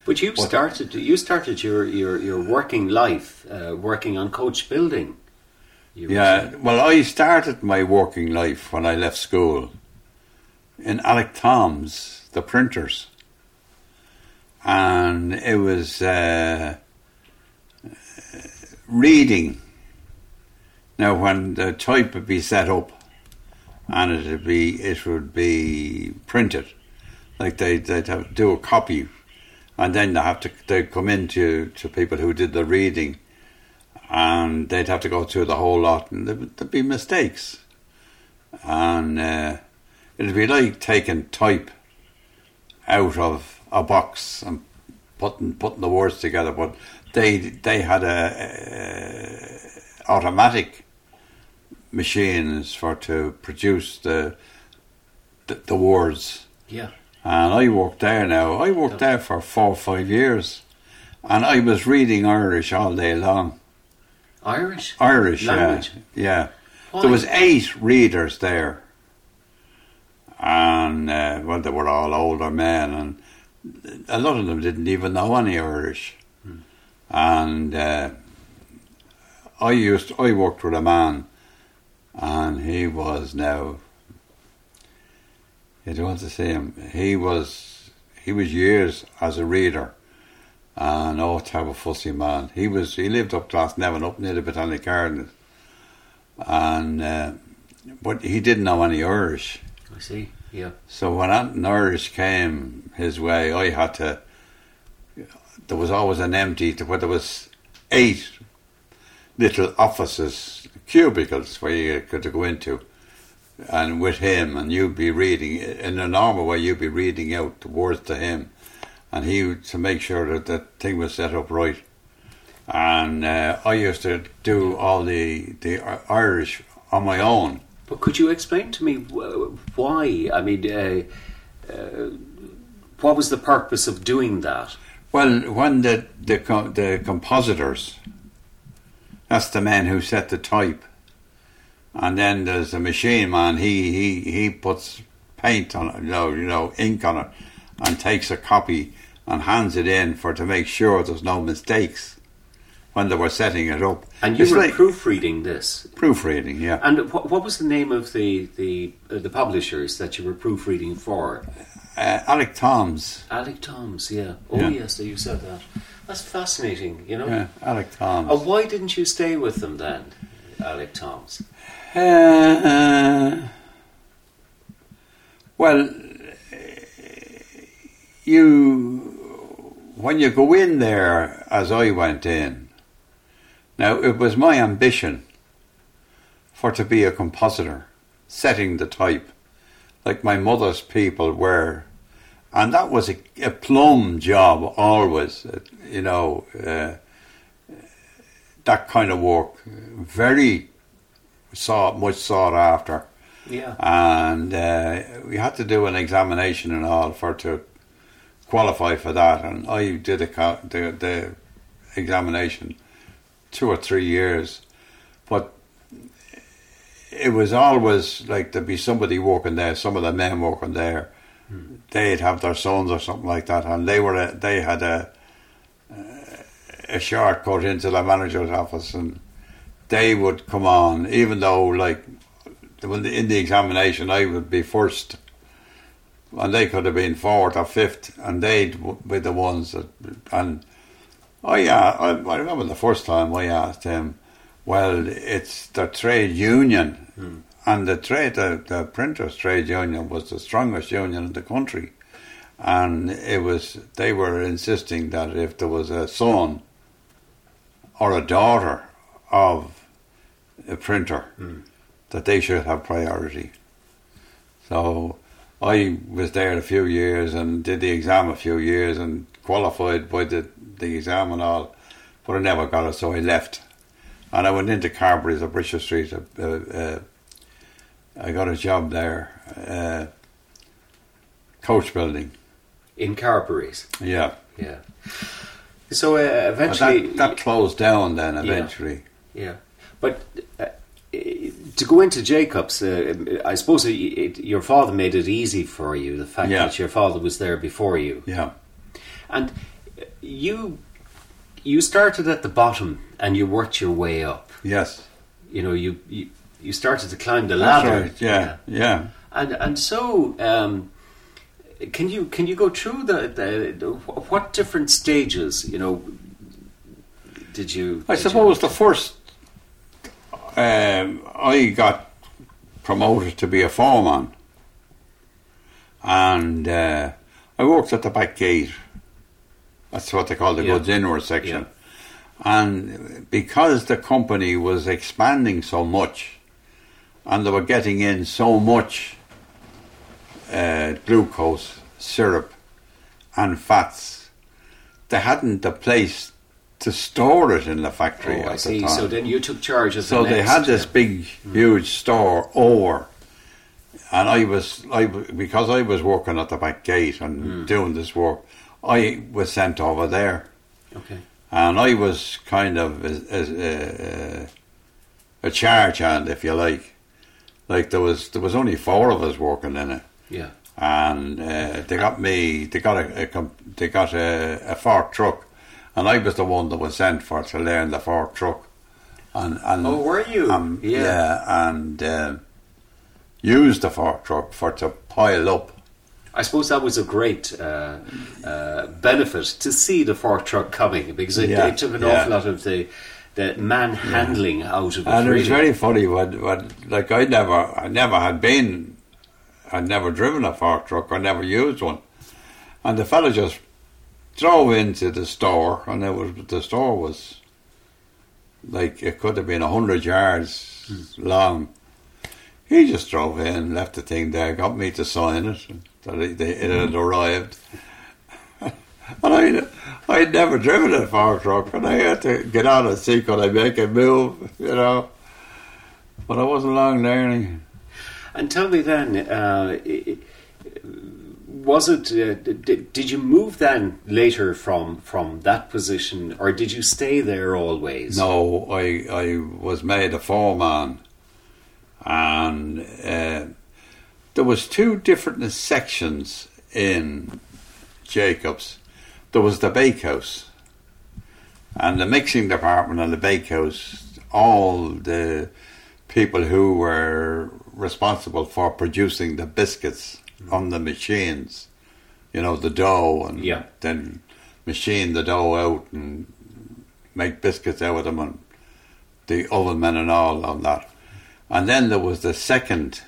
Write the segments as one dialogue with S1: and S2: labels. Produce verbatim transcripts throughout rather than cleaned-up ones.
S1: But you
S2: But-
S1: started you started your your, your working life uh, working on coach building. You were
S2: Yeah,
S1: saying.
S2: well, I started my working life when I left school in Alec Tom's, the printers. And it was uh, reading. Now, when the type would be set up and it would be, it would be printed, like they'd, they'd have to do a copy, and then they have to they'd come in to, to people who did the reading, and they'd have to go through the whole lot, and there'd, there'd be mistakes. And uh, it'd be like taking type out of a box and putting putting the words together, but they they had a, a automatic machines for to produce the the, the words.
S1: Yeah.
S2: And I worked there now. I worked there for four or five years, and I was reading Irish all day long.
S1: Irish?
S2: Irish,
S1: Language?
S2: yeah, yeah.
S1: Why?
S2: There was eight readers there, and uh, well, they were all older men, and a lot of them didn't even know any Irish.
S1: Hmm.
S2: And uh, I used, I worked with a man, and he was now. You don't want to see him. He was, he was years as a reader, and oh, to have a fussy man. He was, he lived up Glasnevin, up near the Botanic Gardens, and uh, but he didn't know any Irish.
S1: I see. Yeah.
S2: So when anything Irish came his way, I had to. There was always an empty, where there was eight little offices, cubicles where you could go into, and with him, and you'd be reading in a normal way. You'd be reading out the words to him, and he would, to make sure that the thing was set up right. And uh, I used to do all the the Irish on my own.
S1: But could you explain to me wh- why? I mean, uh, uh, what was the purpose of doing that?
S2: Well, when the the co- the compositors, that's the men who set the type, and then there's a machine man. He he he puts paint on it, you know, you know, ink on it, and takes a copy and hands it in for to make sure there's no mistakes when they were setting it up.
S1: And you
S2: It's
S1: were
S2: like
S1: proofreading this.
S2: proofreading, yeah.
S1: And what, what was the name of the the uh, the publishers that you were proofreading for?
S2: Uh, Alec Tom's,
S1: Alec Tom's, yeah. Oh
S2: Yeah.
S1: yes, you said that. That's fascinating, you know.
S2: yeah, Alec Tom's.
S1: Uh, why didn't you stay with them then, Alec Tom's?
S2: Uh, well, you when you go in there, as I went in. Now it was my ambition for to be a compositor, setting the type, like my mother's people were, and that was a, a plum job always. You know, uh, that kind of work, very sought, much sought after.
S1: Yeah.
S2: And uh, we had to do an examination and all for to qualify for that, and I did a, co- the, the examination two or three years, but it was always like there'd be somebody working there, some of the men working there, mm. they'd have their sons or something like that, and they were a, they had a a shortcut into the manager's office, and they would come on, even though like when the, in the examination I would be first, and they could have been fourth or fifth, and they'd be the ones that, and oh yeah, I, I remember the first time I asked him, well, it's the trade union, mm. and the trade, the, the printers' trade union was the strongest union in the country, and it was, they were insisting that if there was a son or a daughter of a printer, mm. that they should have priority. So I was there a few years and did the exam a few years and qualified by the, the exam and all, but I never got it, so I left. And I went into Carberry's at Bishop Street. Uh, uh, I got a job there, uh, coach building.
S1: In Carberry's?
S2: Yeah.
S1: Yeah. So uh, eventually...
S2: That, that closed down then, eventually.
S1: Yeah. yeah. But uh, to go into Jacobs, uh, I suppose it, it, your father made it easy for you, the fact
S2: yeah.
S1: that your father was there before you.
S2: Yeah.
S1: And uh, you you started at the bottom and you worked your way up.
S2: Yes.
S1: You know, you you, you started to climb the
S2: That's
S1: ladder.
S2: right. Yeah, yeah. yeah.
S1: And and so, um, can you can you go through the, the, the what different stages? You know, did you?
S2: I
S1: did
S2: suppose
S1: you,
S2: the first, um, I got promoted to be a foreman, and uh, I worked at the back gate. That's what they call the
S1: Yeah.
S2: goods inward section.
S1: Yeah.
S2: And because the company was expanding so much, and they were getting in so much uh, glucose, syrup, and fats, they hadn't the place to store it in the factory
S1: Oh, I
S2: at
S1: see.
S2: the time.
S1: So then you took charge of
S2: So
S1: the
S2: they
S1: next,
S2: had this
S1: uh,
S2: big, huge store over, and I was, I w- because I was working at the back gate and doing this work, I was sent over there,
S1: Okay.
S2: and I was kind of a, a, a, a charge hand, if you like. Like there was, there was only four of us working in it,
S1: Yeah.
S2: and uh, they got me, they got a, a com- they got a, a fork truck, and I was the one that was sent for to learn the fork truck. And, and
S1: Oh, were you?
S2: Um,
S1: Yeah.
S2: yeah, and uh, used the fork truck for to pile up.
S1: I suppose that was a great uh, uh, benefit to see the fork truck coming, because it,
S2: Yeah,
S1: it took an
S2: yeah.
S1: awful lot of the the manhandling out of it.
S2: And it was
S1: really.
S2: very funny when, when like I never, I never had been, I'd never driven a fork truck, I never used one, and the fella just drove into the store, and it was the store was like it could have been a hundred yards
S1: Hmm.
S2: long. He just drove in, left the thing there, got me to sign it that it, it had arrived. And I, I'd never driven a fork truck, and I had to get on and see could I make it move, you know. But I wasn't long learning.
S1: And tell me then, uh, i- was it? Uh, did, did you move then later from from that position, or did you stay there always?
S2: No, I I was made a foreman, and uh, there was two different sections in Jacobs. There was the bakehouse, and the mixing department and the bakehouse. All the people who were responsible for producing the biscuits on the machines, you know, the dough, and
S1: Yeah.
S2: then machine the dough out and make biscuits out of them, and the oven men and all on that. And then there was the second,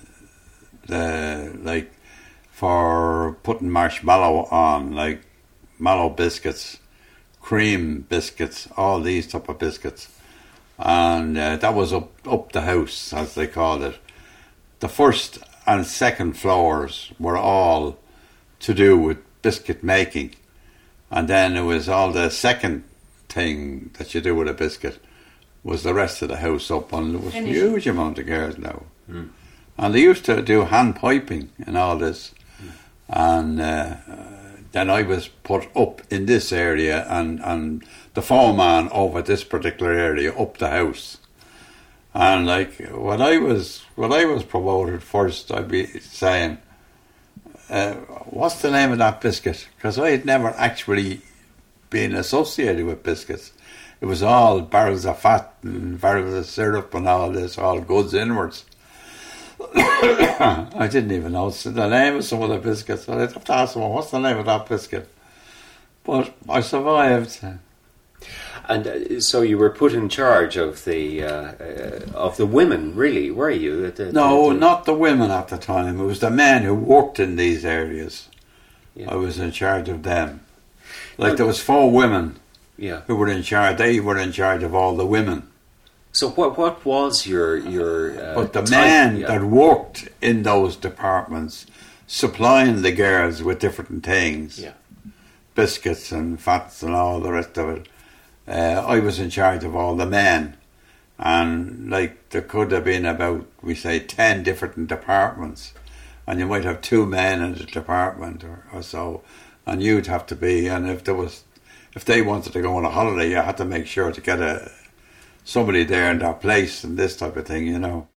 S2: the like for putting marshmallow on, like mallow biscuits, cream biscuits, all these type of biscuits. And uh, that was up up the house, as they called it. The first and second floors were all to do with biscuit making, and then it was all the second thing that you do with a biscuit was the rest of the house up, and there was a huge amount of girls now.
S1: Mm.
S2: And they used to do hand piping and all this, mm. and uh, then I was put up in this area, and, and the foreman over this particular area up the house. And like when I was when I was promoted first, I'd be saying, uh, "What's the name of that biscuit?" Because I had never actually been associated with biscuits. It was all barrels of fat and barrels of syrup and all this, all goods inwards. I didn't even know the name of some of the biscuits. I'd have to ask someone, "What's the name of that biscuit?" But I survived.
S1: And uh, so you were put in charge of the uh, uh, of the women, really, were you? At the,
S2: No,
S1: the, the,
S2: not the women at the time. It was the men who worked in these areas.
S1: Yeah.
S2: I was in charge of them. Like there was four women
S1: Yeah.
S2: who were in charge. They were in charge of all the women.
S1: So what what was your your? Uh,
S2: But the
S1: type-
S2: men
S1: yeah.
S2: that worked in those departments, supplying the girls with different things,
S1: Yeah.
S2: biscuits and fats and all the rest of it, uh, I was in charge of all the men. And like there could have been about, we say, ten different departments, and you might have two men in the department or, or so, and you'd have to be. And if there was, if they wanted to go on a holiday, you had to make sure to get a somebody there in that place and this type of thing, you know.